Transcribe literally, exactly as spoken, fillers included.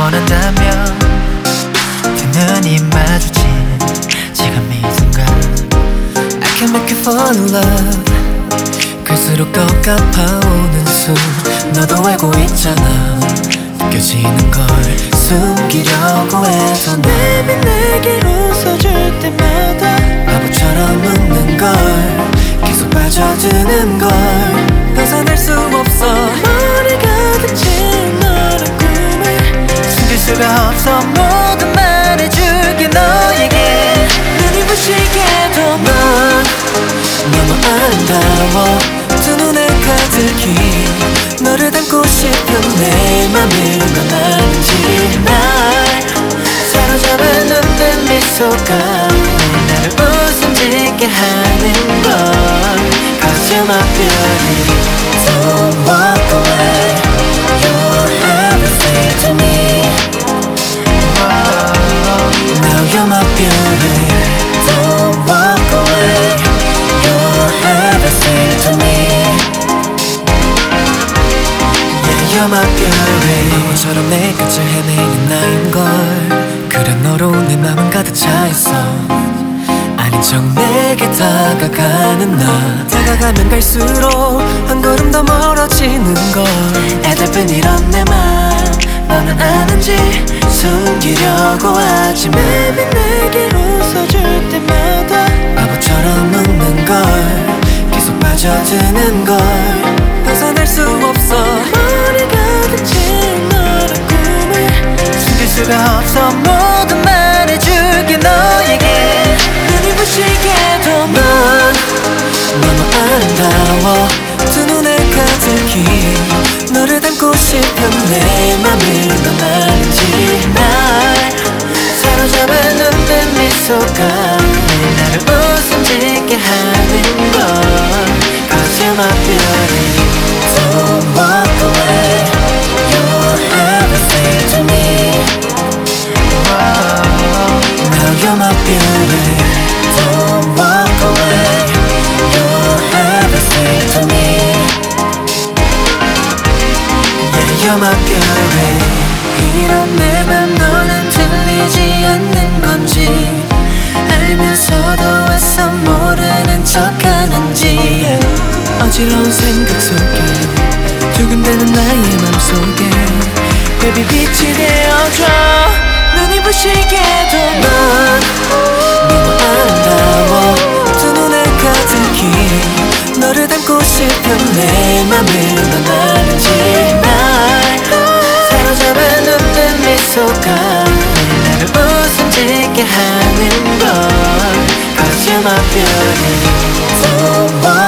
원한다면 두 눈이 마주친 지금 이 순간 I can make you fall in love. 갈수록 더 가파오는 숨 너도 알고 있잖아. 느껴지는 걸 숨기려고 해도 매일 내게 웃어줄 때마다 바보처럼 웃는 걸 계속 빠져드는 걸 벗어날 수 없어. 머리 가득 채운 너란 꿈을 숨길 수가 없어. 모두 말해줄게 너에게. 눈이 부시게도 넌 너무 아름다워. 두 눈에 가득히 너를 담고 싶은 내 맘을 넌 아는지. 날 사로잡은 눈빛 미소가 나를 웃음 짓게 하는 건 Cause you're my beauty. Don't walk away. You're everything to me. Now you're my beauty. Don't walk away. You're everything to me. Yeah, you're my beauty. 바보처럼 내 끝을 헤매는 나인걸. 그래 너로 내 맘은 가득 차있어. 아닌 척 내게 다가가는 나. 다가가면 갈수록 한 걸음 더 멀어지는 걸. 애달픈 이런 내 맘 너는 아는지. 숨기려고 하지 매일 내게 웃어줄 때마다 바보처럼 웃는 걸 계속 빠져드는 걸 벗어날 수 없어. 머리 가득 채운 너란 꿈을 숨길 수가 없어. 모두 말해줄게 너에게. 눈이 부시게도 넌 너무 아름다워. 두 눈에 가득히 너를 담고 싶은 내 맘을 넌 알지. 날 사로잡은 눈빛 미소가 나를 웃음 짓게 하는 건 Cause you're my beauty. Don't walk away. You're everything to me. Now you're my beauty. Don't walk away. You're everything to me. Yeah, you're my beauty. 이런 내 맘 너는 들리지 않는 건지 알면서도 애써 모르는 척하는지. 어지러운 생각 속에 두근대는 나의 맘속에 Baby 빛이 되어줘. 눈이 부시게도 넌 너무 아름다워. 두 눈에 가득히 너를 담고 싶은 내 맘을 넌 알지. 날 사로잡은 눈빛 미소가 나를 웃음 짓게 하는 건 Cause you're my beauty. Don't